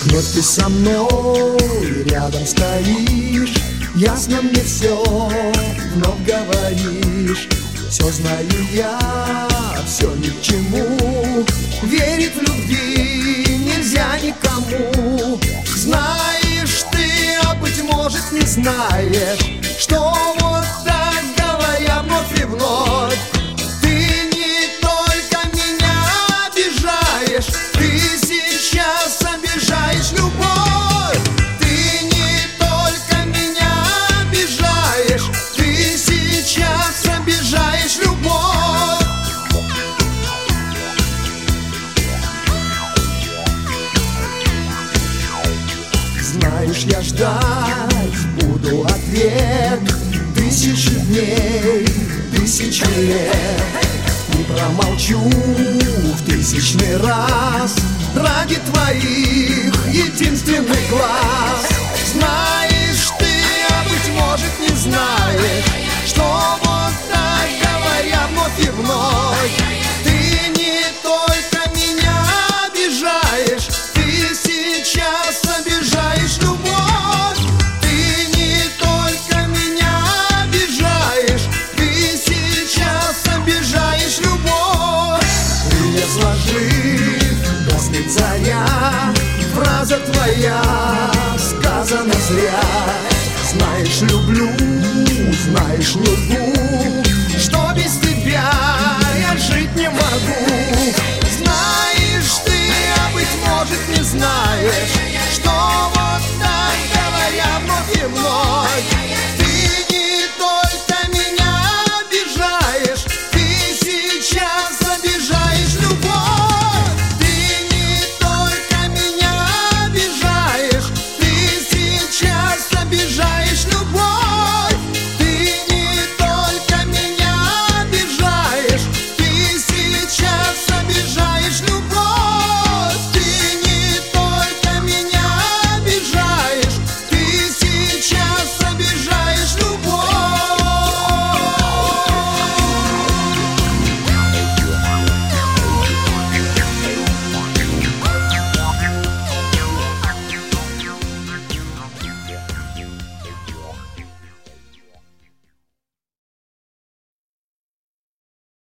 Вновь ты со мной рядом стоишь, ясно мне все вновь говоришь. Все знаю я, все ни к чему, верить в любви нельзя никому. Знаешь ты, а быть может не знаешь, что вот так говоря вновь и вновь. Ты не только меня обижаешь, ты сейчас обижаешь любовь. Ты не только меня обижаешь, ты сейчас обижаешь любовь. Знаешь, я ждать буду ответ тысячи дней, тысячи лет. Не промолчу в тысячный раз ради твоих единственных глаз. Знаешь ты, а быть может не знаешь, что вот так говоря вновь и вновь. Ты не только меня обижаешь, ты сейчас обижаешь любовь. Ты не только меня обижаешь, ты сейчас обижаешь любовь. Крылья сложив, гаснет заря, фраза твоя сказана зря. Знаешь, люблю, знаешь, лгу, что без тебя я жить не могу. Знаешь ты, а быть может не знаешь,